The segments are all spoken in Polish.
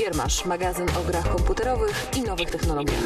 Giermasz, magazyn o grach komputerowych i nowych technologiach.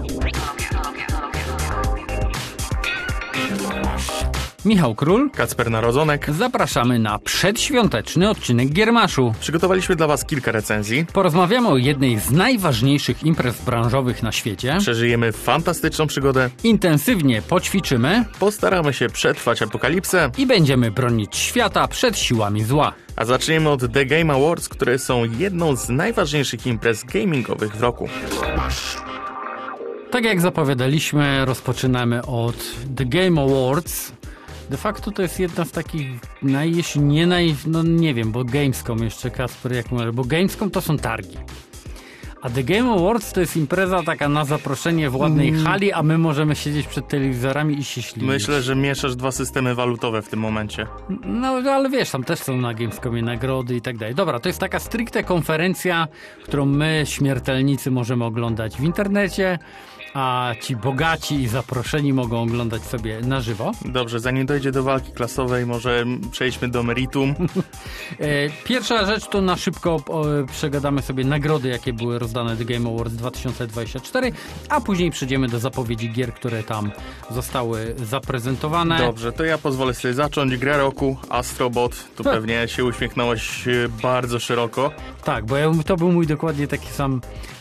Michał Król, Kacper Narodzonek. zapraszamy na przedświąteczny odcinek Giermaszu. Przygotowaliśmy dla Was kilka recenzji. Porozmawiamy o jednej z najważniejszych imprez branżowych na świecie. Przeżyjemy fantastyczną przygodę. Intensywnie poćwiczymy Postaramy się przetrwać apokalipsę. i będziemy bronić świata przed siłami zła. A zaczniemy od The Game Awards, które są jedną z najważniejszych imprez gamingowych w roku. Tak jak zapowiadaliśmy, rozpoczynamy od The Game Awards. De facto to jest jedna z takich jeśli nie nie wiem, bo Gamescom jeszcze, Kasper, jak mówię, bo Gamescom to są targi. A The Game Awards to jest impreza taka na zaproszenie w ładnej hali, a my możemy siedzieć przed telewizorami i się ślinić. Myślę, że mieszasz dwa systemy walutowe w tym momencie. No, ale wiesz, tam też są na Gamescomie nagrody i tak dalej. Dobra, to jest taka stricte konferencja, którą my, śmiertelnicy, możemy oglądać w internecie, a ci bogaci i zaproszeni mogą oglądać sobie na żywo. Dobrze, zanim dojdzie do walki klasowej, może przejdźmy do meritum. Pierwsza rzecz to na szybko przegadamy sobie nagrody, jakie były rozdane The Game Awards 2024, a później przejdziemy do zapowiedzi gier, które tam zostały zaprezentowane. Dobrze, to ja pozwolę sobie zacząć. Grę roku, Astrobot. Tu pewnie się uśmiechnąłeś bardzo szeroko. Tak, bo to był mój dokładnie taki sam...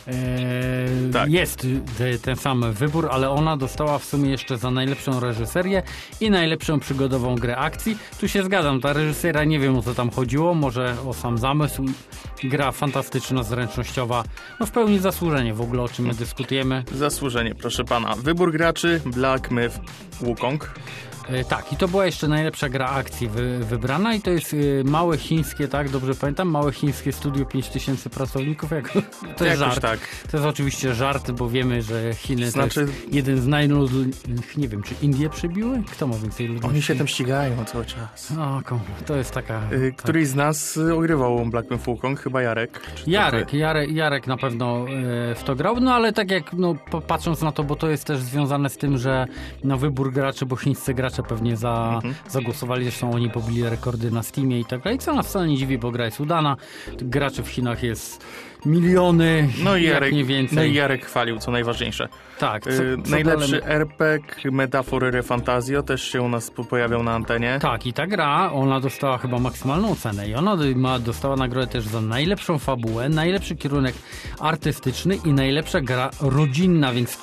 Tak. Jest ten sam wybór, ale ona dostała w sumie jeszcze za najlepszą reżyserię i najlepszą przygodową grę akcji. Tu się zgadzam, ta reżyseria, nie wiem o co tam chodziło, może o sam zamysł. Gra fantastyczna, zręcznościowa, no w pełni zasłużenie w ogóle, o czym my dyskutujemy. Zasłużenie, proszę pana. Wybór graczy, Black Myth Wukong. Tak, i to była jeszcze najlepsza gra akcji wybrana i to jest małe chińskie, tak, dobrze pamiętam, małe chińskie studio 5000 pracowników, to jest żart. Tak. To jest oczywiście żart, bo wiemy, że Chiny to jest jeden z nie wiem, czy Indie przebiły? Kto ma więcej ludności? Oni się tam ścigają cały czas. To jest taka... Któryś z nas ogrywał Black Myth Wukong, chyba Jarek. Jarek na pewno w to grał, no ale tak jak, patrząc na to, bo to jest też związane z tym, że na wybór graczy, bo chińscy gracze pewnie zagłosowali, zresztą oni pobili rekordy na Steamie i tak dalej, co nas wcale nie dziwi, bo gra jest udana. Graczy w Chinach jest miliony, jak nie więcej. No i Jarek chwalił, co najważniejsze. Tak. Najlepszy RPG, Metafory Refantazio też się u nas pojawiał na antenie. Tak, i ta gra, ona dostała chyba maksymalną cenę i ona dostała nagrodę też za najlepszą fabułę, najlepszy kierunek artystyczny i najlepsza gra rodzinna, więc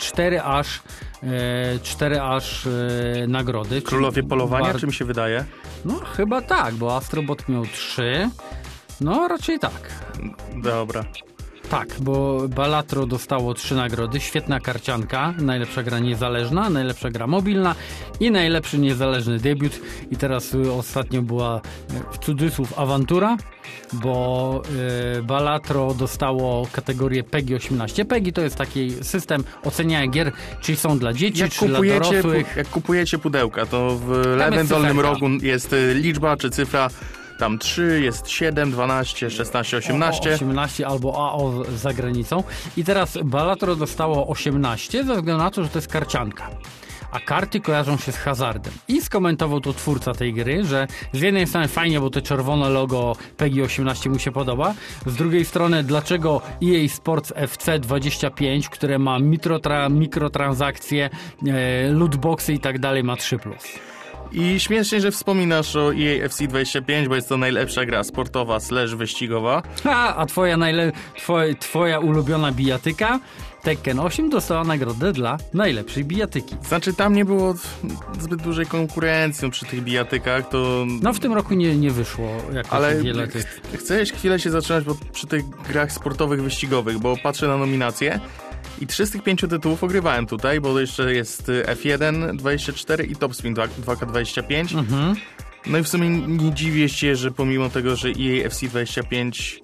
cztery aż nagrody. Królowie Polowania, czy mi się wydaje? No chyba tak, bo Astrobot miał 3. No raczej tak. Dobra. Tak, bo Balatro dostało 3 nagrody. Świetna karcianka, najlepsza gra niezależna, najlepsza gra mobilna i najlepszy niezależny debiut. I teraz ostatnio była w cudzysłów awantura, bo Balatro dostało kategorię PEGI 18. PEGI to jest taki system oceniania gier, czy są dla dzieci, czy dla dorosłych. Jak kupujecie pudełka, to w lewym dolnym rogu jest liczba czy cyfra. Tam 3, jest 7, 12, 16, 18. 18 albo AO za granicą. I teraz Balatro dostało 18 ze względu na to, że to jest karcianka. A karty kojarzą się z hazardem. I skomentował to twórca tej gry, że z jednej strony fajnie, bo to czerwone logo PEGI 18 mu się podoba. Z drugiej strony, dlaczego EA Sports FC 25, które ma mikrotransakcje, lootboxy i tak dalej, ma 3+. I śmiesznie, że wspominasz o EA FC 25, bo jest to najlepsza gra sportowa / wyścigowa. A twoja ulubiona bijatyka Tekken 8 dostała nagrodę dla najlepszej bijatyki. Znaczy tam nie było zbyt dużej konkurencji przy tych bijatykach, to... No w tym roku nie wyszło jakoś wiele tych... Chcę chwilę się zatrzymać przy tych grach sportowych, wyścigowych, bo patrzę na nominacje i 3 z tych 5 tytułów ogrywałem tutaj, bo jeszcze jest F1 24 i Top Spin 2K25. No i w sumie nie dziwię się, że pomimo tego, że EA FC 25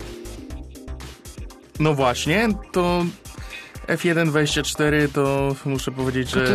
no właśnie, to F1 24 to muszę powiedzieć, że...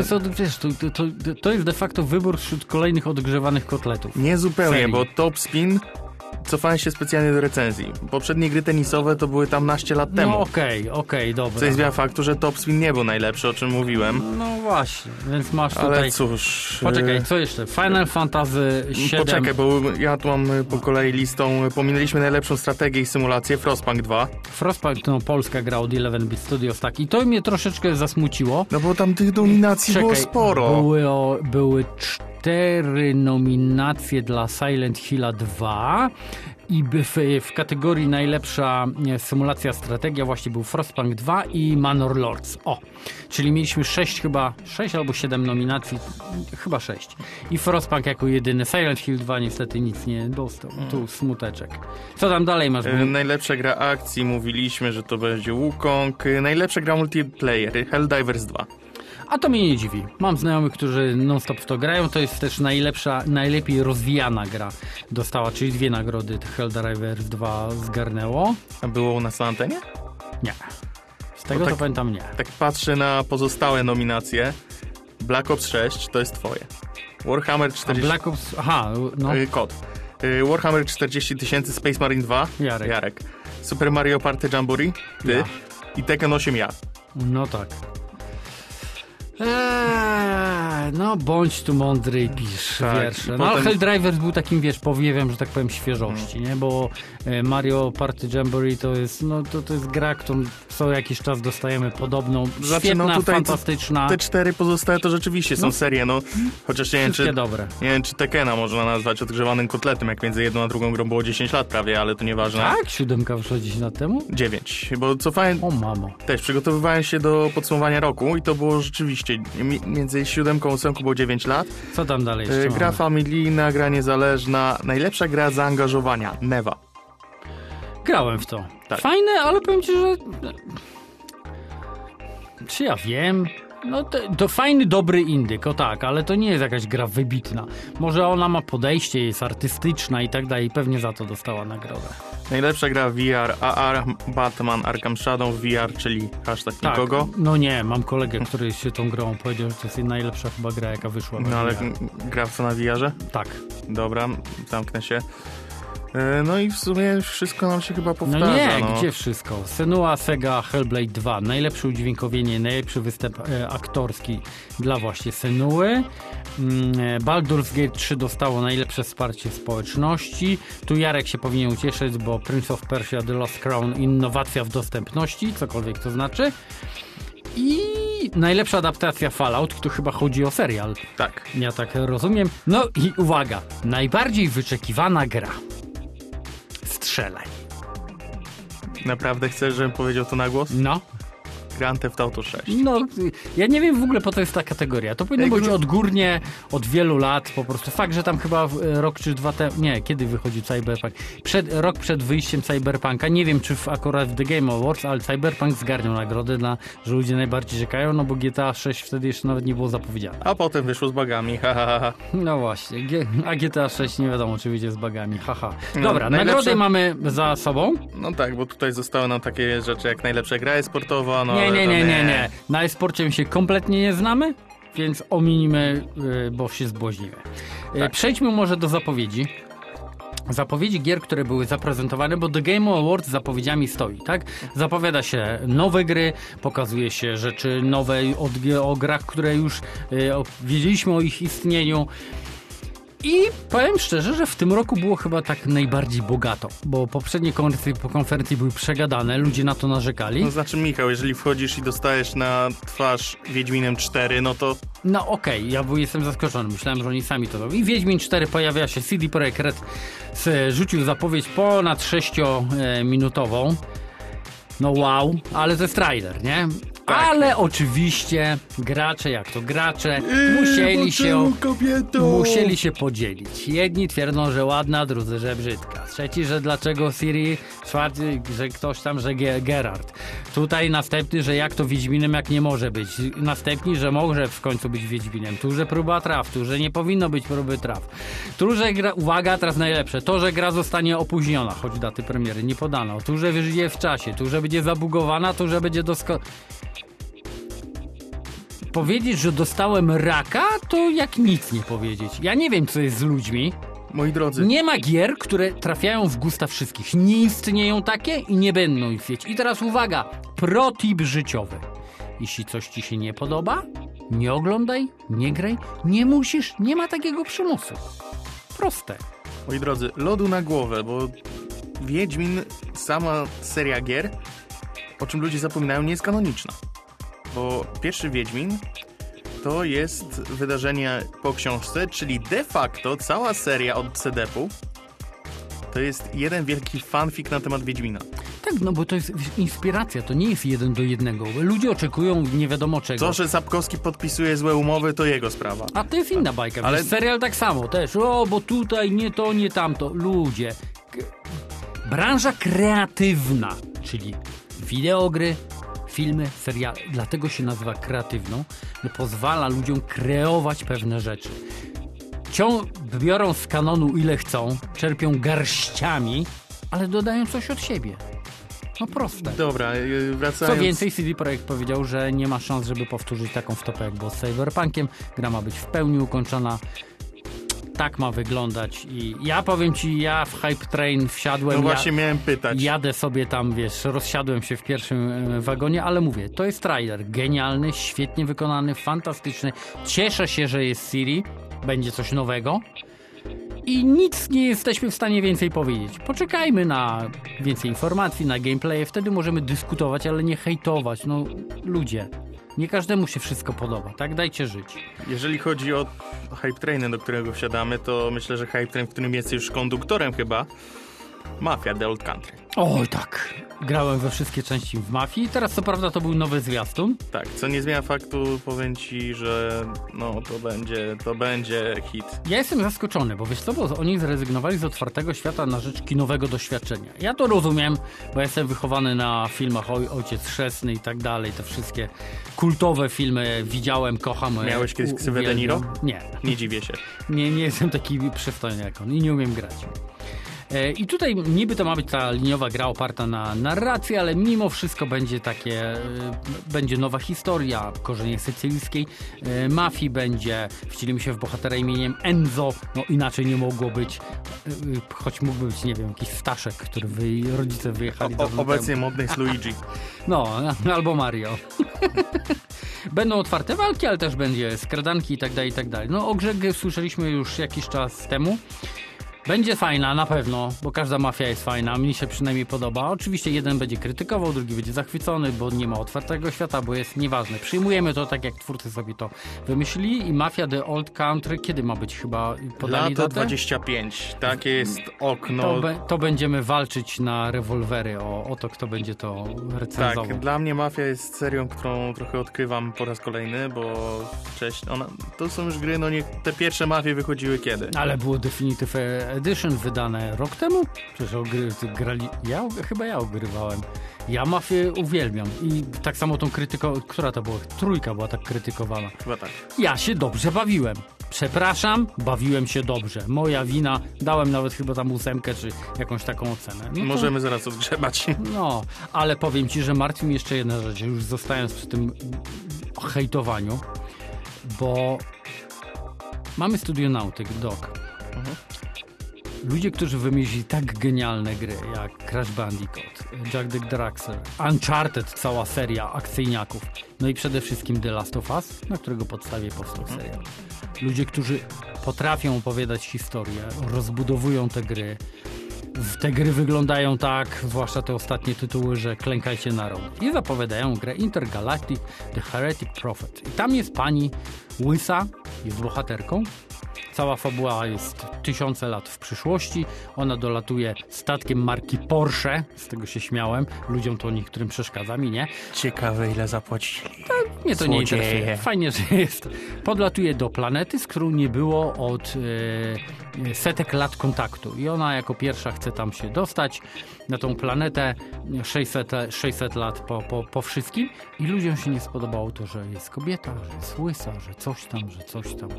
To jest de facto wybór wśród kolejnych odgrzewanych kotletów. Nie zupełnie, bo Top Spin cofałem się specjalnie do recenzji. Poprzednie gry tenisowe to były tam naście lat temu. No okej, dobra. Co nie zmienia faktu, że Top Spin nie był najlepszy, o czym mówiłem. No właśnie, więc masz tutaj... Ale cóż... Poczekaj, co jeszcze? Final Fantasy VII... Poczekaj, bo ja tu mam po kolei listą. Pominęliśmy najlepszą strategię i symulację, Frostpunk 2. Frostpunk, no polska gra od 11-bit Studios, tak. I to mnie troszeczkę zasmuciło. No bo tam tych nominacji było sporo. Były 4 nominacje dla Silent Hilla 2 i w kategorii najlepsza symulacja strategia właśnie był Frostpunk 2 i Manor Lords. Czyli mieliśmy 6 albo 7 nominacji, chyba 6. I Frostpunk jako jedyny. Silent Hill 2 niestety nic nie dostał. Tu smuteczek. Co tam dalej masz? Najlepsza gra akcji, mówiliśmy, że to będzie Wukong. Najlepsza gra multiplayer, Helldivers 2. A to mnie nie dziwi. Mam znajomych, którzy non-stop w to grają. To jest też najlepiej rozwijana gra. Dostała, czyli 2 nagrody Helldivers 2 zgarnęło. A było u nas na antenie? Nie. Z tego to pamiętam nie. Tak patrzę na pozostałe nominacje. Black Ops 6 to jest twoje. Warhammer 40... Black Ops... Aha, no. Kod. Warhammer 40 000, Space Marine 2. Jarek. Super Mario Party Jamboree. Ty. Ja. I Tekken 8 ja. No tak. No bądź tu mądry i pisz wiersze. No potem... Helldivers był takim, powiewem, że tak powiem, świeżości, nie? Bo Mario Party Jamboree to jest, to jest gra, którą co jakiś czas dostajemy podobną. Świetna, fantastyczna. Te 4 pozostałe to rzeczywiście są serie, chociaż nie wiem, czy Tekkena można nazwać odgrzewanym kotletem, jak między jedną a drugą grą było 10 lat prawie, ale to nieważne. Tak? 7 wyszła 10 lat temu? 9, bo cofałem... O mamo. Też przygotowywałem się do podsumowania roku i to było rzeczywiście między 7 a 8 było 9 lat. Co tam dalej jeszcze Gra familijna, gra niezależna, najlepsza gra zaangażowania, Neva. Grałem w to. Tak. Fajne, ale powiem ci, że... Czy ja wiem? To fajny, dobry indyk, tak, ale to nie jest jakaś gra wybitna. Może ona ma podejście, jest artystyczna i tak dalej, pewnie za to dostała nagrodę. Najlepsza gra VR, AR, Batman Arkham Shadow VR, czyli hashtag tak, nikogo. No nie, mam kolegę, który się tą grą powiedział, że to jest najlepsza chyba gra, jaka wyszła. No ale gra w co na VR-ze? Tak. Dobra, zamknę się. No i w sumie wszystko nam się chyba powtarza. No nie, gdzie wszystko? Senua, Sega, Hellblade 2. Najlepsze udźwiękowienie, najlepszy występ aktorski dla właśnie Senuły. Baldur's Gate 3 dostało najlepsze wsparcie społeczności. Tu Jarek się powinien ucieszyć, bo Prince of Persia The Lost Crown innowacja w dostępności, cokolwiek to znaczy. I najlepsza adaptacja Fallout, tu chyba chodzi o serial. Tak. Ja tak rozumiem. No i uwaga, najbardziej wyczekiwana gra. Strzelaj. Naprawdę chcesz, żebym powiedział to na głos? No. Grand Theft Auto 6. No, ja nie wiem w ogóle po co jest ta kategoria. To powinno być odgórnie, od wielu lat po prostu. Fakt, że tam chyba rok czy 2 temu... Nie, kiedy wychodził Cyberpunk? Rok przed wyjściem Cyberpunka. Nie wiem, czy akurat w The Game Awards, ale Cyberpunk zgarniał nagrodę, że ludzie najbardziej czekają, bo GTA 6 wtedy jeszcze nawet nie było zapowiedziane. A potem wyszło z bagami, No właśnie, a GTA 6 nie wiadomo, czy wyjdzie z bagami, Dobra, nagrody mamy za sobą. No tak, bo tutaj zostały nam takie rzeczy jak najlepsza gra sportowa, Nie. Na e-sporcie się kompletnie nie znamy, więc ominimy, bo się zbłaźnimy. Tak. Przejdźmy może do zapowiedzi. Zapowiedzi gier, które były zaprezentowane, bo The Game Awards zapowiedziami stoi, tak? Zapowiada się nowe gry, pokazuje się rzeczy nowe o grach, które już wiedzieliśmy o ich istnieniu. I powiem szczerze, że w tym roku było chyba tak najbardziej bogato, bo poprzednie konferencje były przegadane, ludzie na to narzekali. No znaczy, Michał, jeżeli wchodzisz i dostajesz na twarz Wiedźminem 4, no to... No okej, ja jestem zaskoczony, myślałem, że oni sami to robią. I Wiedźmin 4 pojawia się, CD Projekt Red rzucił zapowiedź ponad 6-minutową. No wow, ale to jest trailer, nie? Tak. Ale oczywiście gracze musieli się podzielić. Jedni twierdzą, że ładna, drudzy, że brzydka. Trzeci, że dlaczego Ciri, czwarty, że ktoś tam, że Geralt. Tutaj następny, że jak to Wiedźminem, jak nie może być. Następni, że może w końcu być Wiedźminem. Tu, że próba traf, tu, że nie powinno być próby traf. Tu, że gra, uwaga, teraz najlepsze, to, że gra zostanie opóźniona, choć daty premiery nie podano. Tu, że wyżyje w czasie, tu, że będzie zabugowana, tu, że będzie powiedzieć, że dostałem raka, to jak nic nie powiedzieć. Ja nie wiem, co jest z ludźmi. Moi drodzy, Nie ma gier, które trafiają w gusta wszystkich. Nie istnieją takie i nie będą istnieć. I teraz uwaga, protip życiowy. Jeśli coś ci się nie podoba, nie oglądaj, nie graj, nie musisz, nie ma takiego przymusu. Proste. moi drodzy, lodu na głowę, bo Wiedźmin, sama seria gier, o czym ludzie zapominają, nie jest kanoniczna. Bo pierwszy Wiedźmin to jest wydarzenie po książce, czyli de facto cała seria od CD-pu to jest jeden wielki fanfic na temat Wiedźmina. Tak, no bo to jest inspiracja, to nie jest 1:1. Ludzie oczekują nie wiadomo czego. To, że Sapkowski podpisuje złe umowy, to jego sprawa. A to jest inna bajka, Ale- ale serial tak samo też. O, bo tutaj nie to, nie tamto. Ludzie. Branża kreatywna, czyli wideogry, filmy, seriale, dlatego się nazywa kreatywną, że pozwala ludziom kreować pewne rzeczy. Biorą z kanonu ile chcą, czerpią garściami, ale dodają coś od siebie. No proste. Dobra, Co wracając... więcej, CD Projekt powiedział, że nie ma szans, żeby powtórzyć taką wtopę jak było z Cyberpunkiem. Gra ma być w pełni ukończona. Tak ma wyglądać i ja powiem ci, ja w Hype Train wsiadłem. No właśnie miałem pytać. Jadę sobie tam, wiesz, rozsiadłem się w pierwszym wagonie, ale mówię, to jest trailer genialny, świetnie wykonany, fantastyczny. Cieszę się, że jest Siri, będzie coś nowego i nic nie jesteśmy w stanie więcej powiedzieć. Poczekajmy na więcej informacji, na gameplay, wtedy możemy dyskutować, ale nie hejtować. No ludzie, nie każdemu się wszystko podoba, tak? Dajcie żyć. Jeżeli chodzi o Hype Trainy, do którego wsiadamy, to myślę, że Hype Train, w którym jest już konduktorem chyba, Mafia The Old Country. Oj tak, grałem we wszystkie części w Mafii. Teraz co prawda to był nowy zwiastun. Tak, co nie zmienia faktu, powiem ci, że no to będzie hit. Ja jestem zaskoczony, bo wiesz co, bo oni zrezygnowali z otwartego świata na rzecz kinowego doświadczenia. Ja to rozumiem, bo jestem wychowany na filmach Ojciec Chrzestny i tak dalej. Te wszystkie kultowe filmy widziałem, kocham. Miałeś kiedyś ksywę De Niro? Nie. Nie dziwię się. Nie jestem taki przystojny jak on i nie umiem grać. I tutaj niby to ma być ta liniowa gra oparta na narracji, ale mimo wszystko będzie będzie nowa historia, korzenie sycylijskiej mafii będzie, wcielimy się w bohatera imieniem Enzo, no inaczej nie mogło być, choć mógłby być, nie wiem, jakiś Staszek, który rodzice wyjechali dawno Obecnie temu. modny jest Luigi. No, albo Mario. Będą otwarte walki, ale też będzie skradanki i tak dalej, i tak dalej. No o grze słyszeliśmy już jakiś czas temu. Będzie fajna, na pewno, bo każda mafia jest fajna, mi się przynajmniej podoba. Oczywiście jeden będzie krytykował, drugi będzie zachwycony, bo nie ma otwartego świata, bo jest nieważne. Przyjmujemy to tak, jak twórcy sobie to wymyślili i Mafia The Old Country, kiedy ma być chyba podali Lato datę? 25, takie jest okno. To będziemy walczyć na rewolwery o to, kto będzie to recenzował. Tak, dla mnie Mafia jest serią, którą trochę odkrywam po raz kolejny, bo to są już gry, no nie, te pierwsze Mafie wychodziły kiedy? Ale było Definitive Edition wydane rok temu? Przecież grali... Ja ogrywałem. Ja Mafię uwielbiam. I tak samo tą krytyką... Która to była? Trójka była tak krytykowana. Chyba tak. Ja się dobrze bawiłem. Przepraszam, bawiłem się dobrze. Moja wina. Dałem nawet chyba tam 8 czy jakąś taką ocenę. No to... Możemy zaraz odgrzebać. No, ale powiem ci, że martwi mnie jeszcze jedna rzecz, już zostając przy tym hejtowaniu, bo mamy Studio Nautic, Dog. Ludzie, którzy wymyślili tak genialne gry jak Crash Bandicoot, Jack the Daxter, Uncharted, cała seria akcyjniaków, no i przede wszystkim The Last of Us, na którego podstawie powstał serial. Ludzie, którzy potrafią opowiadać historię, rozbudowują te gry. Te gry wyglądają tak, zwłaszcza te ostatnie tytuły, że klękajcie na rąk. I zapowiadają grę Intergalactic The Heretic Prophet. I tam jest pani łysa, jest bohaterką. Cała fabuła jest 1000 lat w przyszłości. Ona dolatuje statkiem marki Porsche. Z tego się śmiałem. Ludziom to niektórym przeszkadza, mi nie. Ciekawe, ile zapłacili. Mnie to nie interesuje. Fajnie, że jest. Podlatuje do planety, z którą nie było od setek lat kontaktu. I ona jako pierwsza chce tam się dostać na tą planetę 600 lat po wszystkim. I ludziom się nie spodobało to, że jest kobieta, że jest łysa, że coś tam.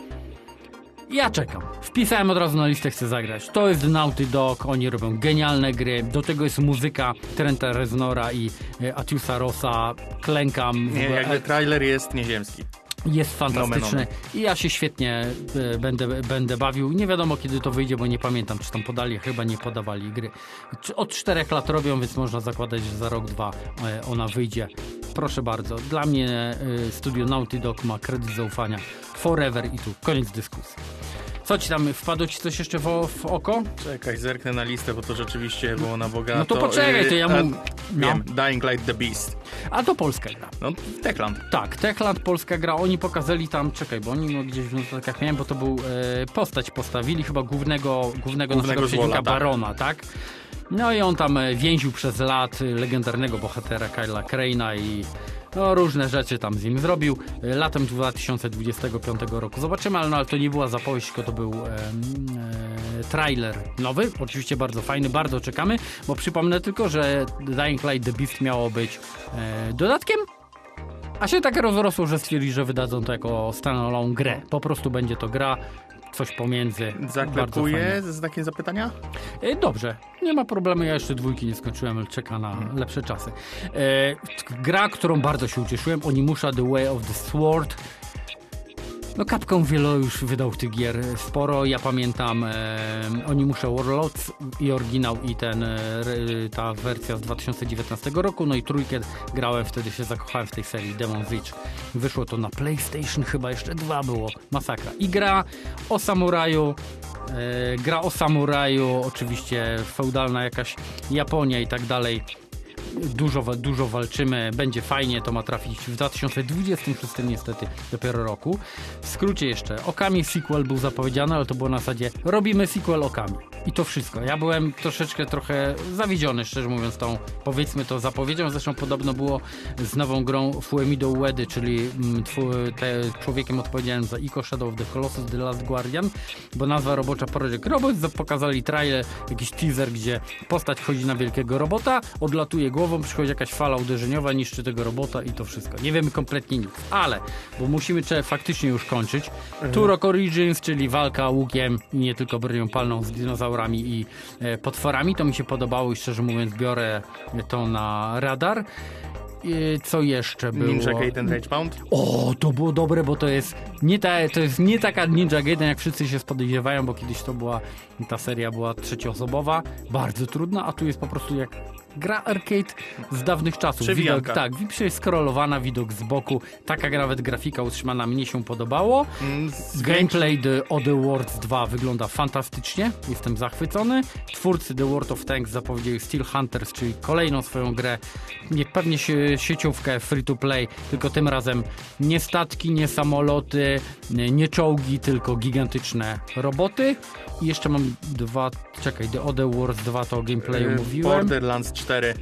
Ja czekam. Wpisałem od razu na listę, chcę zagrać. To jest Naughty Dog, oni robią genialne gry. Do tego jest muzyka Trenta Reznora i Atiusa Rossa. Klękam. Nie, jakby trailer jest nieziemski. Jest fantastyczny i ja się świetnie będę bawił. Nie wiadomo kiedy to wyjdzie, bo nie pamiętam, czy tam podali, chyba nie podawali gry. Od 4 lat robią, więc można zakładać, że za rok, 2 ona wyjdzie. Proszę bardzo. Dla mnie studio Naughty Dog ma kredyt zaufania forever i tu koniec dyskusji. Co ci tam, wpadło ci coś jeszcze w oko? Czekaj, zerknę na listę, bo to rzeczywiście było na bogato. No to poczekaj, to ja mu... Wiem, Dying Light The Beast. A to polska gra. No, Techland. Tak, Techland, polska gra. Oni pokazali tam, czekaj, bo oni gdzieś w notatkach miałem, bo to był postać postawili, chyba głównego naszego przeciwnika, Barona, tak? No i on tam więził przez lat legendarnego bohatera Kyla Crane'a i no, różne rzeczy tam z nim zrobił. Latem 2025 roku zobaczymy, ale to nie była zapowiedź, tylko to był trailer nowy. Oczywiście bardzo fajny, bardzo czekamy, bo przypomnę tylko, że Dying Light The Beast miało być dodatkiem, a się tak rozrosło, że stwierdzili, że wydadzą to jako standalone grę. Po prostu będzie to gra, coś pomiędzy. Zaklepuję z znakiem zapytania? Dobrze, nie ma problemu, ja jeszcze 2 nie skończyłem, ale czeka na lepsze czasy. Gra, którą bardzo się ucieszyłem, Onimusha The Way of the Sword. No Capcom wielo już wydał tych gier sporo, ja pamiętam Onimusha Warlords i oryginał i ta wersja z 2019 roku, no i 3 grałem, wtedy się zakochałem w tej serii Demon's Reach. Wyszło to na PlayStation, chyba jeszcze 2 było, masakra. I gra o samuraju, oczywiście feudalna jakaś Japonia i tak dalej. Dużo walczymy, będzie fajnie, to ma trafić w 2026 niestety dopiero roku. W skrócie jeszcze, Okami sequel był zapowiedziany, ale to było na zasadzie robimy sequel Okami. I to wszystko. Ja byłem trochę zawiedziony, szczerze mówiąc, tą, powiedzmy to, zapowiedzią. Zresztą podobno było z nową grą Fuemido Uedy, czyli człowiekiem odpowiedzialnym za Ico Shadow of the Colossus, The Last Guardian, bo nazwa robocza Project Robot. Pokazali trailer, jakiś teaser, gdzie postać chodzi na wielkiego robota, odlatuje głową, przychodzi jakaś fala uderzeniowa, niszczy tego robota i to wszystko. Nie wiemy kompletnie nic, ale, bo musimy faktycznie już kończyć. Turok Origins, czyli walka łukiem i nie tylko bronią palną z dinozaurami i potworami, to mi się podobało i szczerze mówiąc biorę to na radar. Co jeszcze było? Ninja Gaiden Ragebound? O, to było dobre, bo to jest nie taka Ninja Gaiden, jak wszyscy się spodziewają, bo kiedyś ta seria była trzecioosobowa, bardzo trudna, a tu jest po prostu jak gra arcade z dawnych czasów. Widok, tak, scrollowana, widok z boku. Taka nawet grafika utrzymana, mnie się podobało. Gameplay The Other Worlds 2 wygląda fantastycznie. Jestem zachwycony. Twórcy The World of Tanks zapowiedzieli Steel Hunters, czyli kolejną swoją grę. Pewnie sieciówkę free to play, tylko tym razem nie statki, nie samoloty, nie czołgi, tylko gigantyczne roboty. I jeszcze mam The Other Worlds 2 to o gameplayu mówiłem. Borderlands 4.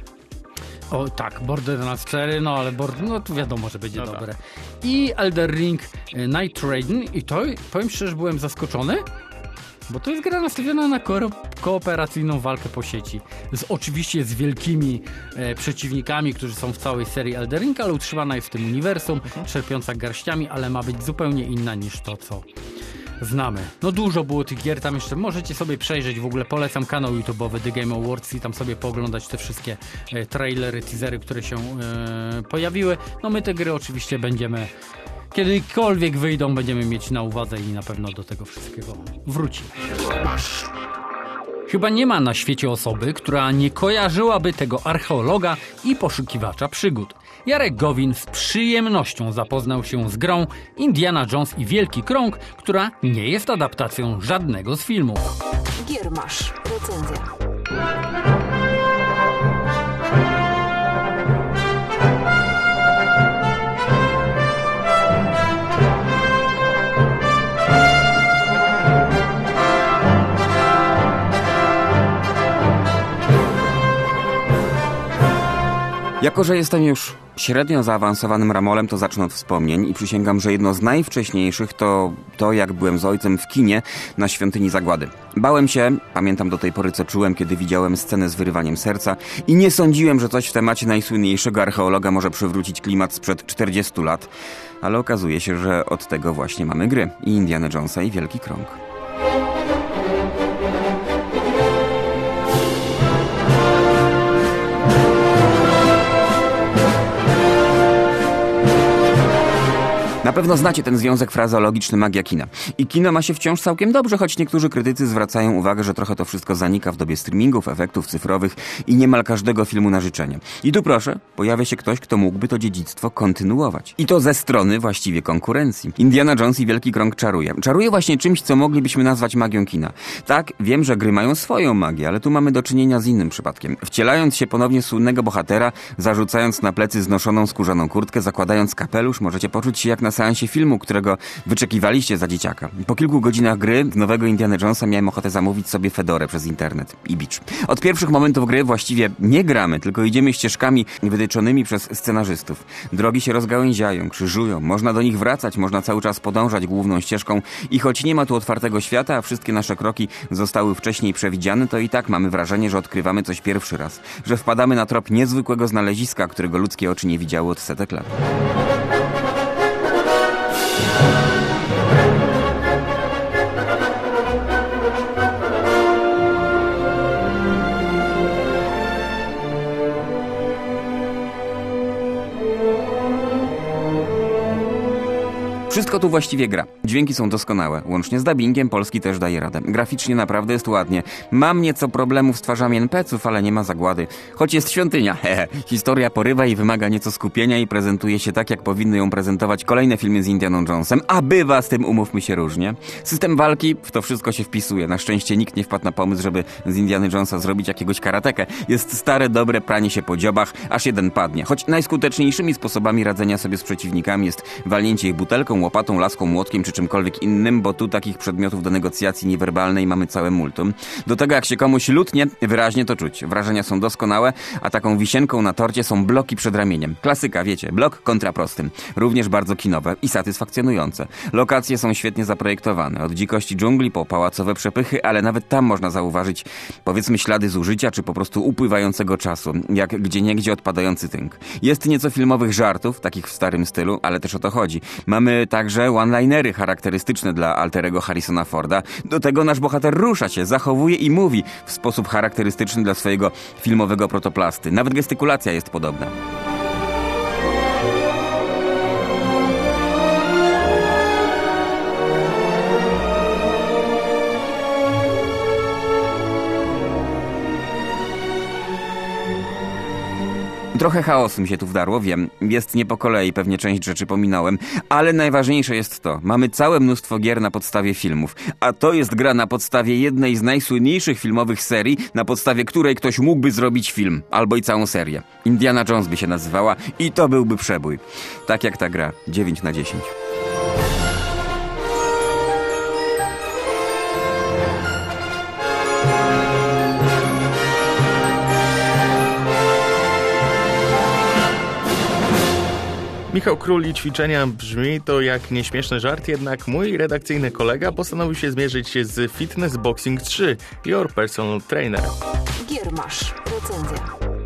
O tak, Borderlands 4, no ale to wiadomo, że będzie dobre. I Elden Ring Night Raiden i to, powiem szczerze, byłem zaskoczony, bo to jest gra nastawiona na kooperacyjną walkę po sieci. Oczywiście z wielkimi przeciwnikami, którzy są w całej serii Elden Ring, ale utrzymana jest w tym uniwersum, czerpiąca garściami, ale ma być zupełnie inna niż to, co znamy. No dużo było tych gier, tam jeszcze możecie sobie przejrzeć, w ogóle polecam kanał YouTube'owy The Game Awards i tam sobie pooglądać te wszystkie trailery, teasery, które się pojawiły. No my te gry oczywiście będziemy, kiedykolwiek wyjdą, będziemy mieć na uwadze i na pewno do tego wszystkiego wrócimy. Chyba nie ma na świecie osoby, która nie kojarzyłaby tego archeologa i poszukiwacza przygód. Jarek Gowin z przyjemnością zapoznał się z grą Indiana Jones i Wielki Krąg, która nie jest adaptacją żadnego z filmów. Giermasz. Recenzja. Jako że jestem już średnio zaawansowanym ramolem, to zacznę od wspomnień i przysięgam, że jedno z najwcześniejszych to jak byłem z ojcem w kinie na Świątyni Zagłady. Bałem się, pamiętam do tej pory co czułem, kiedy widziałem scenę z wyrywaniem serca i nie sądziłem, że coś w temacie najsłynniejszego archeologa może przywrócić klimat sprzed 40 lat. Ale okazuje się, że od tego właśnie mamy gry i Indiana Jonesa i Wielki Krąg. Na pewno znacie ten związek frazeologiczny magia kina. I kino ma się wciąż całkiem dobrze, choć niektórzy krytycy zwracają uwagę, że trochę to wszystko zanika w dobie streamingów, efektów cyfrowych i niemal każdego filmu na życzenie. I tu proszę, pojawia się ktoś, kto mógłby to dziedzictwo kontynuować. I to ze strony właściwie konkurencji. Indiana Jones i Wielki Krąg czaruje. Czaruje właśnie czymś, co moglibyśmy nazwać magią kina. Tak, wiem, że gry mają swoją magię, ale tu mamy do czynienia z innym przypadkiem. Wcielając się ponownie słynnego bohatera, zarzucając na plecy znoszoną skórzaną kurtkę, zakładając kapelusz, możecie poczuć się jak na seansie filmu, którego wyczekiwaliście za dzieciaka. Po kilku godzinach gry z nowego Indiana Jonesa miałem ochotę zamówić sobie fedorę przez internet i bicz. Od pierwszych momentów gry właściwie nie gramy, tylko idziemy ścieżkami wytyczonymi przez scenarzystów. Drogi się rozgałęziają, krzyżują, można do nich wracać, można cały czas podążać główną ścieżką i choć nie ma tu otwartego świata, a wszystkie nasze kroki zostały wcześniej przewidziane, to i tak mamy wrażenie, że odkrywamy coś pierwszy raz, że wpadamy na trop niezwykłego znaleziska, którego ludzkie oczy nie widziały od setek lat. Wszystko tu właściwie gra. Dźwięki są doskonałe. Łącznie z dubbingiem polski też daje radę. Graficznie naprawdę jest ładnie. Mam nieco problemów z twarzami NPC-ów, ale nie ma zagłady. Choć jest świątynia. Historia porywa i wymaga nieco skupienia i prezentuje się tak, jak powinny ją prezentować kolejne filmy z Indianą Jonesem. A bywa z tym, umówmy się, różnie. System walki w to wszystko się wpisuje. Na szczęście nikt nie wpadł na pomysł, żeby z Indiany Jonesa zrobić jakiegoś karatekę. Jest stare, dobre pranie się po dziobach, aż jeden padnie. Choć najskuteczniejszymi sposobami radzenia sobie z przeciwnikami jest walnięcie ich butelką, łopatą, laską, młotkiem czy czymkolwiek innym, bo tu takich przedmiotów do negocjacji niewerbalnej mamy całe multum. Do tego jak się komuś lutnie, wyraźnie to czuć. Wrażenia są doskonałe, a taką wisienką na torcie są bloki przed ramieniem. Klasyka, wiecie, blok kontra prostym. Również bardzo kinowe i satysfakcjonujące. Lokacje są świetnie zaprojektowane. Od dzikości dżungli po pałacowe przepychy, ale nawet tam można zauważyć, powiedzmy, ślady zużycia czy po prostu upływającego czasu, jak gdzieniegdzie odpadający tynk. Jest nieco filmowych żartów, takich w starym stylu, ale też o to chodzi. Mamy także one-linery charakterystyczne dla alterego Harrisona Forda. Do tego nasz bohater rusza się, zachowuje i mówi w sposób charakterystyczny dla swojego filmowego protoplasty. Nawet gestykulacja jest podobna. Trochę chaosu mi się tu wdarło, wiem. Jest nie po kolei, pewnie część rzeczy pominąłem, ale najważniejsze jest to. Mamy całe mnóstwo gier na podstawie filmów, a to jest gra na podstawie jednej z najsłynniejszych filmowych serii, na podstawie której ktoś mógłby zrobić film, albo i całą serię. Indiana Jones by się nazywała i to byłby przebój. Tak jak ta gra. 9/10. Michał Król i ćwiczenia brzmi to jak nieśmieszny żart, jednak mój redakcyjny kolega postanowił się zmierzyć się z Fitness Boxing 3, Your Personal Trainer. Giermasz. Recenzja.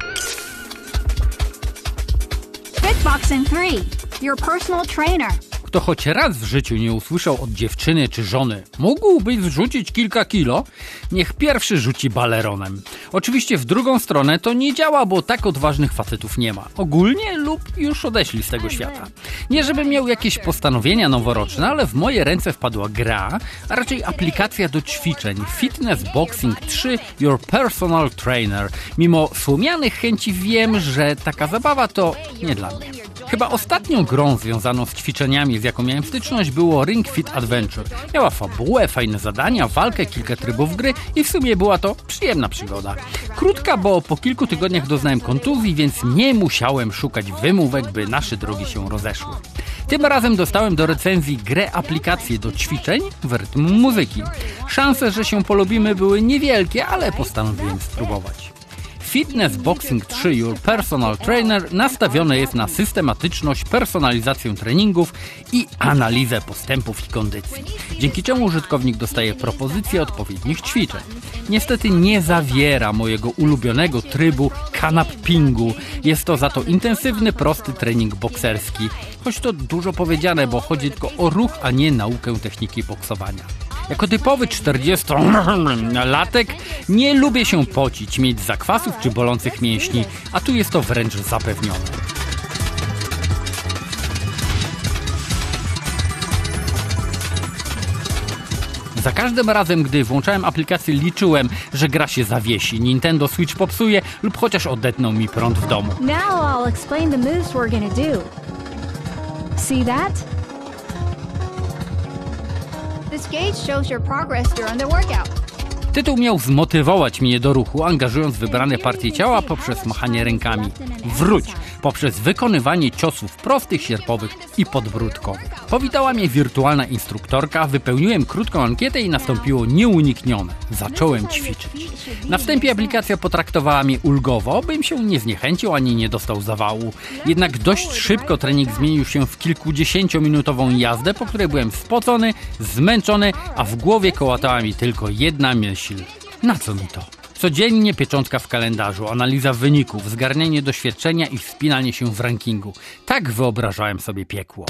Fitboxing 3, Your Personal Trainer. Kto choć raz w życiu nie usłyszał od dziewczyny czy żony mógłbyś zrzucić kilka kilo, niech pierwszy rzuci baleronem. Oczywiście w drugą stronę to nie działa, bo tak odważnych facetów nie ma. Ogólnie lub już odeśli z tego świata. Nie żebym miał jakieś postanowienia noworoczne, ale w moje ręce wpadła gra, a raczej aplikacja do ćwiczeń Fitness Boxing 3 Your Personal Trainer. Mimo słomianych chęci wiem, że taka zabawa to nie dla mnie. Chyba ostatnią grą związaną z ćwiczeniami, z jaką miałem styczność, było Ring Fit Adventure. Miała fabułę, fajne zadania, walkę, kilka trybów gry i w sumie była to przyjemna przygoda. Krótka, bo po kilku tygodniach doznałem kontuzji, więc nie musiałem szukać wymówek, by nasze drogi się rozeszły. Tym razem dostałem do recenzji grę aplikację do ćwiczeń w rytm muzyki. Szanse, że się polubimy, były niewielkie, ale postanowiłem spróbować. Fitness Boxing 3 Your Personal Trainer nastawione jest na systematyczność, personalizację treningów i analizę postępów i kondycji, dzięki czemu użytkownik dostaje propozycje odpowiednich ćwiczeń. Niestety nie zawiera mojego ulubionego trybu canappingu. Jest to za to intensywny, prosty trening bokserski, choć to dużo powiedziane, bo chodzi tylko o ruch, a nie naukę techniki boksowania. Jako typowy 40-latek nie lubię się pocić, mieć zakwasów czy bolących mięśni, a tu jest to wręcz zapewnione. Za każdym razem, gdy włączałem aplikację, liczyłem, że gra się zawiesi, Nintendo Switch popsuje lub chociaż odetną mi prąd w domu. Now I'll explain the moves we're gonna do. See that? This gauge shows your progress during the workout. Tytuł miał zmotywować mnie do ruchu, angażując wybrane partie ciała poprzez machanie rękami. Wróć! Poprzez wykonywanie ciosów prostych, sierpowych i podbródkowych. Powitała mnie wirtualna instruktorka, wypełniłem krótką ankietę i nastąpiło nieuniknione. Zacząłem ćwiczyć. Na wstępie aplikacja potraktowała mnie ulgowo, bym się nie zniechęcił ani nie dostał zawału. Jednak dość szybko trening zmienił się w kilkudziesięciominutową jazdę, po której byłem spocony, zmęczony, a w głowie kołatała mi tylko jedna myśl. Na co mi to? Codziennie pieczątka w kalendarzu, analiza wyników, zgarnianie doświadczenia i wspinanie się w rankingu. Tak wyobrażałem sobie piekło.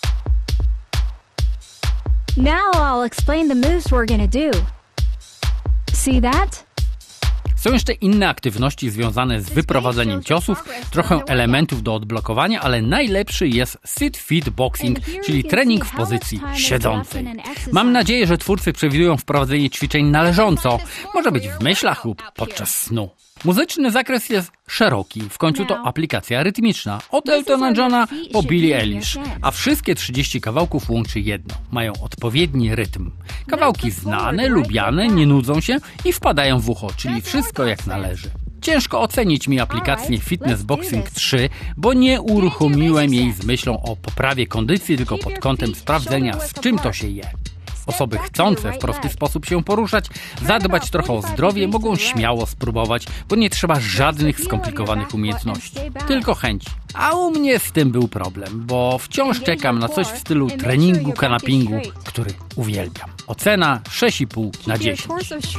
Now I'll explain the moves we're gonna do. See that? Są jeszcze inne aktywności związane z wyprowadzeniem ciosów, trochę elementów do odblokowania, ale najlepszy jest sit-fit boxing, czyli trening w pozycji siedzącej. Mam nadzieję, że twórcy przewidują wprowadzenie ćwiczeń należąco, może być w myślach lub podczas snu. Muzyczny zakres jest szeroki, w końcu to aplikacja rytmiczna, od Eltona Johna po Billie Eilish, a wszystkie 30 kawałków łączy jedno, mają odpowiedni rytm. Kawałki znane, lubiane, nie nudzą się i wpadają w ucho, czyli wszystko jak należy. Ciężko ocenić mi aplikację Fitness Boxing 3, bo nie uruchomiłem jej z myślą o poprawie kondycji, tylko pod kątem sprawdzenia, z czym to się je. Osoby chcące w prosty sposób się poruszać, zadbać trochę o zdrowie, mogą śmiało spróbować, bo nie trzeba żadnych skomplikowanych umiejętności, tylko chęci. A u mnie z tym był problem, bo wciąż czekam na coś w stylu treningu kanapingu, który uwielbiam. Ocena 6,5 na 10.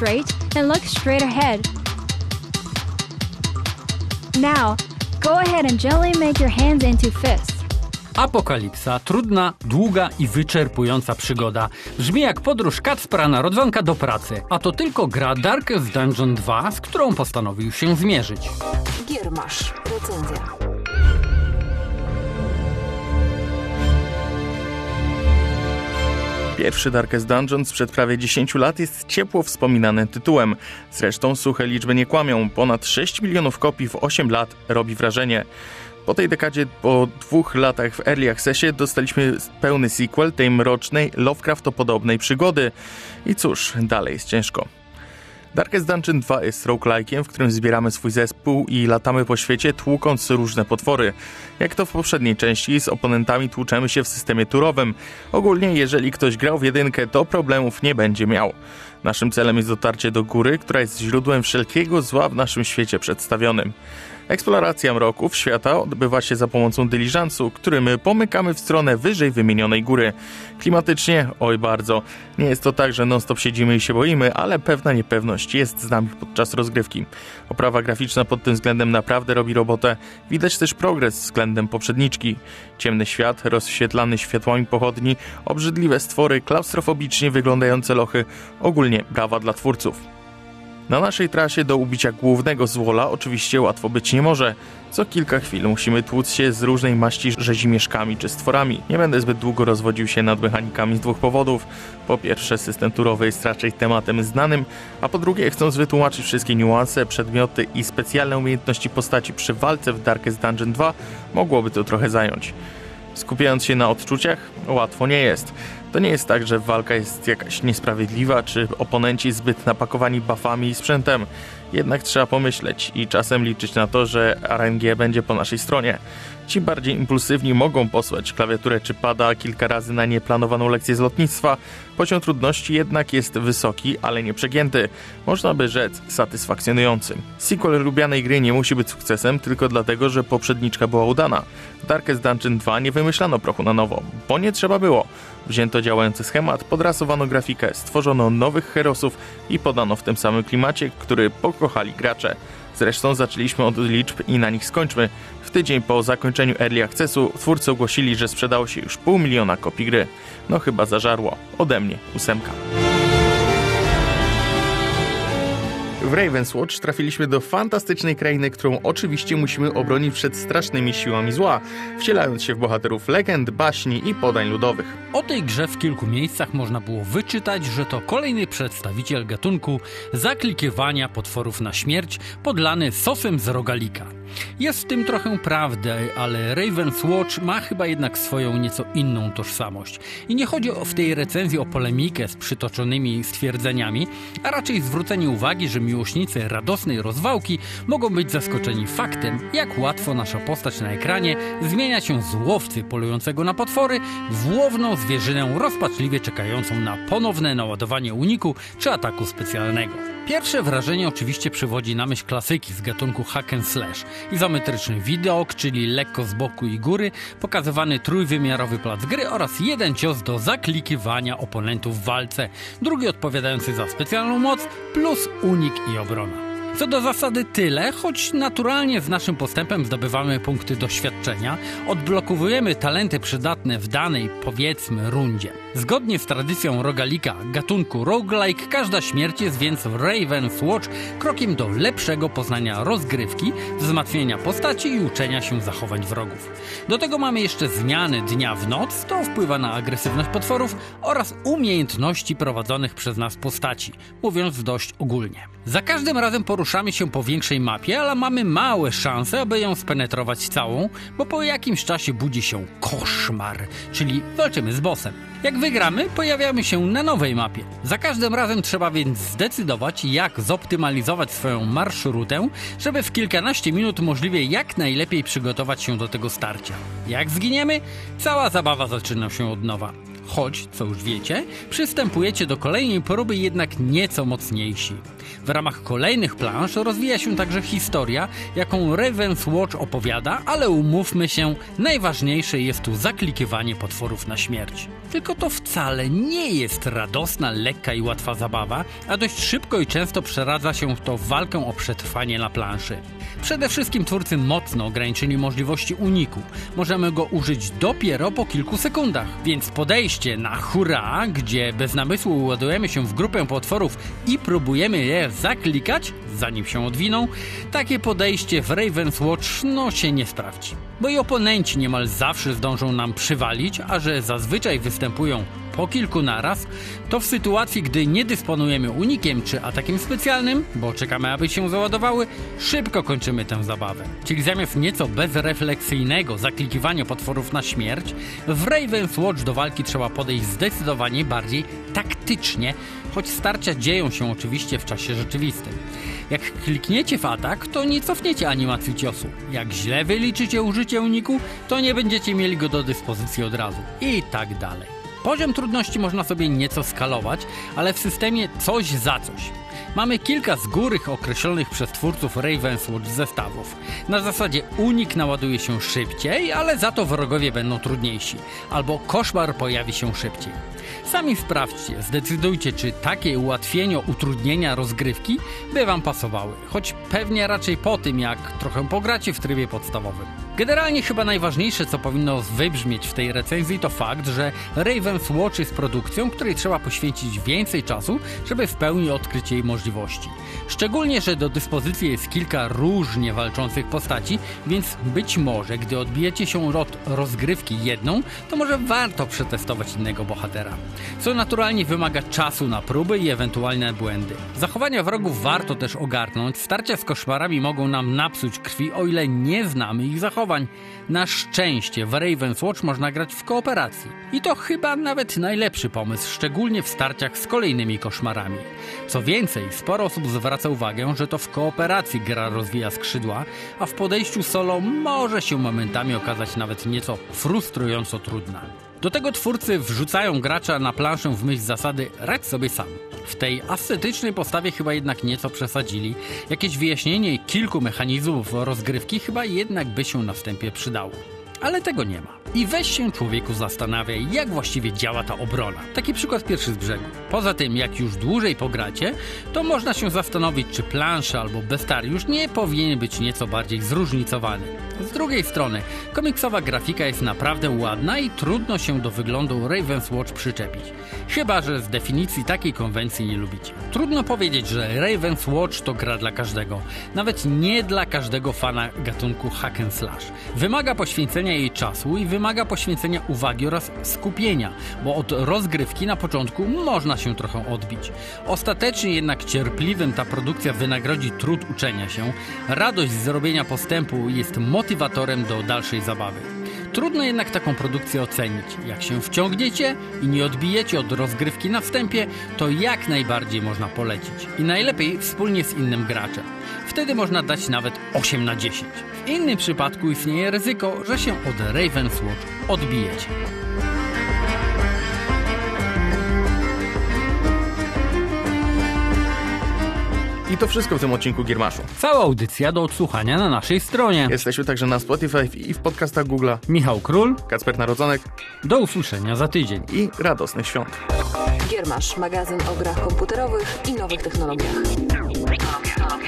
Now, go ahead and gently make your hands into fists. Apokalipsa, trudna, długa i wyczerpująca przygoda. Brzmi jak podróż Kacpra Narodzonka do pracy. A to tylko gra Darkest Dungeon 2, z którą postanowił się zmierzyć. Giermasz. Recenzja. Pierwszy Darkest Dungeon sprzed prawie 10 lat jest ciepło wspominany tytułem. Zresztą suche liczby nie kłamią. Ponad 6 milionów kopii w 8 lat robi wrażenie. Po tej dekadzie, po 2 latach w Early Accessie dostaliśmy pełny sequel tej mrocznej, Lovecraftopodobnej przygody. I cóż, dalej jest ciężko. Darkest Dungeon 2 jest roguelike'iem, w którym zbieramy swój zespół i latamy po świecie, tłukąc różne potwory. Jak to w poprzedniej części, z oponentami tłuczemy się w systemie turowym. Ogólnie, jeżeli ktoś grał w jedynkę, to problemów nie będzie miał. Naszym celem jest dotarcie do góry, która jest źródłem wszelkiego zła w naszym świecie przedstawionym. Eksploracja mroków świata odbywa się za pomocą dyliżansu, który my pomykamy w stronę wyżej wymienionej góry. Klimatycznie? Oj bardzo. Nie jest to tak, że non-stop siedzimy i się boimy, ale pewna niepewność jest z nami podczas rozgrywki. Oprawa graficzna pod tym względem naprawdę robi robotę. Widać też progres względem poprzedniczki. Ciemny świat, rozświetlany światłami pochodni, obrzydliwe stwory, klaustrofobicznie wyglądające lochy. Ogólnie brawa dla twórców. Na naszej trasie do ubicia głównego złola oczywiście łatwo być nie może. Co kilka chwil musimy tłuc się z różnej maści rzezimieszkami czy stworami. Nie będę zbyt długo rozwodził się nad mechanikami z 2 powodów. Po pierwsze, system turowy jest raczej tematem znanym, a po drugie, chcąc wytłumaczyć wszystkie niuanse, przedmioty i specjalne umiejętności postaci przy walce w Darkest Dungeon 2, mogłoby to trochę zająć. Skupiając się na odczuciach, łatwo nie jest. To nie jest tak, że walka jest jakaś niesprawiedliwa, czy oponenci zbyt napakowani buffami i sprzętem. Jednak trzeba pomyśleć i czasem liczyć na to, że RNG będzie po naszej stronie. Ci bardziej impulsywni mogą posłać klawiaturę czy pada kilka razy na nieplanowaną lekcję z lotnictwa. Poziom trudności jednak jest wysoki, ale nie przegięty. Można by rzec satysfakcjonujący. Sequel lubianej gry nie musi być sukcesem tylko dlatego, że poprzedniczka była udana. W Darkest Dungeon 2 nie wymyślano prochu na nowo, bo nie trzeba było. Wzięto działający schemat, podrasowano grafikę, stworzono nowych herosów i podano w tym samym klimacie, który pokochali gracze. Zresztą zaczęliśmy od liczb i na nich skończmy. W tydzień po zakończeniu Early Accessu twórcy ogłosili, że sprzedało się już 500 000 kopii gry. No chyba zażarło. Ode mnie 8. W Ravenswatch trafiliśmy do fantastycznej krainy, którą oczywiście musimy obronić przed strasznymi siłami zła, wcielając się w bohaterów legend, baśni i podań ludowych. O tej grze w kilku miejscach można było wyczytać, że to kolejny przedstawiciel gatunku zaklikiwania potworów na śmierć podlany sosem z rogalika. Jest w tym trochę prawdy, ale Ravenswatch ma chyba jednak swoją nieco inną tożsamość. I nie chodzi w tej recenzji o polemikę z przytoczonymi stwierdzeniami, a raczej zwrócenie uwagi, że miłośnicy radosnej rozwałki mogą być zaskoczeni faktem, jak łatwo nasza postać na ekranie zmienia się z łowcy polującego na potwory w łowną zwierzynę rozpaczliwie czekającą na ponowne naładowanie uniku czy ataku specjalnego. Pierwsze wrażenie oczywiście przywodzi na myśl klasyki z gatunku hack and slash. Izometryczny widok, czyli lekko z boku i góry, pokazywany trójwymiarowy plac gry oraz jeden cios do zaklikiwania oponentów w walce, drugi odpowiadający za specjalną moc, plus unik i obrona. Co do zasady tyle, choć naturalnie z naszym postępem zdobywamy punkty doświadczenia, odblokowujemy talenty przydatne w danej, powiedzmy, rundzie. Zgodnie z tradycją rogalika gatunku roguelike, każda śmierć jest więc w Ravenswatch krokiem do lepszego poznania rozgrywki, wzmacniania postaci i uczenia się zachowań wrogów. Do tego mamy jeszcze zmiany dnia w noc, to wpływa na agresywność potworów oraz umiejętności prowadzonych przez nas postaci, mówiąc dość ogólnie. Za każdym razem poruszamy się po większej mapie, ale mamy małe szanse, aby ją spenetrować całą, bo po jakimś czasie budzi się koszmar, czyli walczymy z bossem. Jak wygramy, pojawiamy się na nowej mapie. Za każdym razem trzeba więc zdecydować, jak zoptymalizować swoją marszrutę, żeby w kilkanaście minut możliwie jak najlepiej przygotować się do tego starcia. Jak zginiemy, cała zabawa zaczyna się od nowa. Choć, co już wiecie, przystępujecie do kolejnej próby jednak nieco mocniejsi. W ramach kolejnych plansz rozwija się także historia, jaką Ravenswatch opowiada, ale umówmy się, najważniejsze jest tu zaklikiwanie potworów na śmierć. Tylko to wcale nie jest radosna, lekka i łatwa zabawa, a dość szybko i często przeradza się to w walkę o przetrwanie na planszy. Przede wszystkim twórcy mocno ograniczyli możliwości uniku. Możemy go użyć dopiero po kilku sekundach, więc podejście na hurra, gdzie bez namysłu ładujemy się w grupę potworów i próbujemy je zaklikać, zanim się odwiną, takie podejście w Ravenswatch się nie sprawdzi. Bo i oponenci niemal zawsze zdążą nam przywalić, a że zazwyczaj występują po kilku naraz, to w sytuacji, gdy nie dysponujemy unikiem czy atakiem specjalnym, bo czekamy, aby się załadowały, szybko kończymy tę zabawę. Czyli zamiast nieco bezrefleksyjnego zaklikiwania potworów na śmierć, w Ravenswatch do walki trzeba podejść zdecydowanie bardziej taktycznie, choć starcia dzieją się oczywiście w czasie rzeczywistym. Jak klikniecie w atak, to nie cofniecie animacji ciosu. Jak źle wyliczycie użycie uniku, to nie będziecie mieli go do dyspozycji od razu. I tak dalej. Poziom trudności można sobie nieco skalować, ale w systemie coś za coś. Mamy kilka z góry określonych przez twórców Ravenswatch zestawów. Na zasadzie unik naładuje się szybciej, ale za to wrogowie będą trudniejsi. Albo koszmar pojawi się szybciej. Sami sprawdźcie, zdecydujcie, czy takie utrudnienia rozgrywki by wam pasowały. Choć pewnie raczej po tym, jak trochę pogracie w trybie podstawowym. Generalnie chyba najważniejsze, co powinno wybrzmieć w tej recenzji, to fakt, że Ravenswatch jest produkcją, której trzeba poświęcić więcej czasu, żeby w pełni odkryć jej możliwości. Szczególnie, że do dyspozycji jest kilka różnie walczących postaci, więc być może, gdy odbijecie się od rozgrywki jedną, to może warto przetestować innego bohatera. Co naturalnie wymaga czasu na próby i ewentualne błędy. Zachowania wrogów warto też ogarnąć, starcia z koszmarami mogą nam napsuć krwi, o ile nie znamy ich zachowań. Na szczęście w Ravenswatch można grać w kooperacji. I to chyba nawet najlepszy pomysł, szczególnie w starciach z kolejnymi koszmarami. Co więcej, sporo osób zwraca uwagę, że to w kooperacji gra rozwija skrzydła, a w podejściu solo może się momentami okazać nawet nieco frustrująco trudna. Do tego twórcy wrzucają gracza na planszę w myśl zasady radź sobie sam. W tej ascetycznej postawie chyba jednak nieco przesadzili. Jakieś wyjaśnienie kilku mechanizmów rozgrywki chyba jednak by się na wstępie przydało. Ale tego nie ma. I weź się człowieku zastanawiaj, jak właściwie działa ta obrona. Taki przykład pierwszy z brzegu. Poza tym, jak już dłużej pogracie, to można się zastanowić, czy plansza albo bestiariusz nie powinien być nieco bardziej zróżnicowany. Z drugiej strony, komiksowa grafika jest naprawdę ładna i trudno się do wyglądu Raven's Watch przyczepić. Chyba że z definicji takiej konwencji nie lubicie. Trudno powiedzieć, że Raven's Watch to gra dla każdego. Nawet nie dla każdego fana gatunku hack and slash. Wymaga poświęcenia jej czasu i wymaga poświęcenia uwagi oraz skupienia, bo od rozgrywki na początku można się trochę odbić. Ostatecznie jednak cierpliwym ta produkcja wynagrodzi trud uczenia się. Radość z zrobienia postępu jest motywatorem do dalszej zabawy. Trudno jednak taką produkcję ocenić. Jak się wciągniecie i nie odbijecie od rozgrywki na wstępie, to jak najbardziej można polecić. I najlepiej wspólnie z innym graczem. Wtedy można dać nawet 8 na 10. W innym przypadku istnieje ryzyko, że się od Raven's Watch odbijecie. I to wszystko w tym odcinku Giermaszu. Cała audycja do odsłuchania na naszej stronie. Jesteśmy także na Spotify i w podcastach Google'a. Michał Król. Kacper Narodzonek. Do usłyszenia za tydzień. I radosnych świąt. Giermasz, magazyn o grach komputerowych i nowych technologiach.